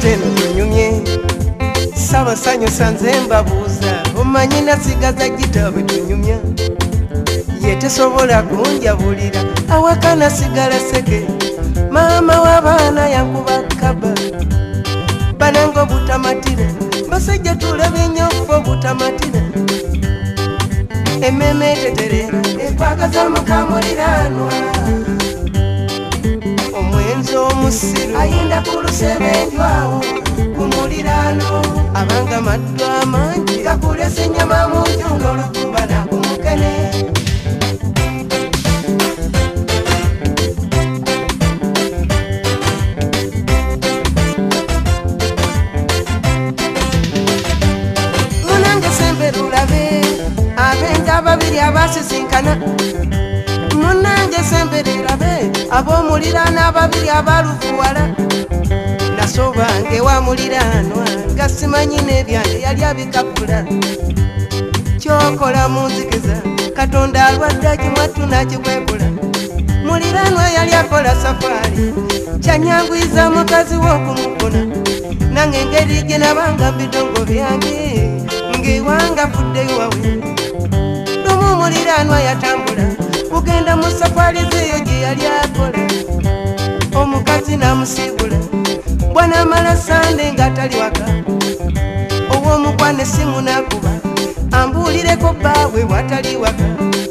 teno tunyumye Sabasanyo sanze mbabuuza omanyi nasigaza gita bwe tunyumya ye tesobola kunjabulira awaka nasigala seke maama w'abaana yankuba kaba banango butamatira basajja tulaba ennyo butamatira emmeme teterera ekwagaza mukamuliraanwa omwenzi omusiru ayinda ku lusebenjwawo ku muliraano abanga maddu amangi gakulesa ennyama mu nju ng'olukuba nakumukene munange sembe lulabe ab'enja ababiri abasisinkana munange sembe lirabe ab'omuliraano ababiri abalufuwala nasobange wa muliraanwa nga simanyi n'ebyande yali abikakula kyokola munzikiza katonda alwadde akimwattu n'akikwekula muliraanwa yali akola safaari kyanyangwiza mukazi w'okumukuna nange engeri gye nabanga mbidongo byange ng'ewanga fuddeyo wawe lumu muliraanwa yatambula kugenda mu safaari zeeyo gye yali akola omukazi n'amusiibula bwana amala sande ng'atali waka ow'omukwana essimu n'akuba ambuulireko bbaawe bw'atali waka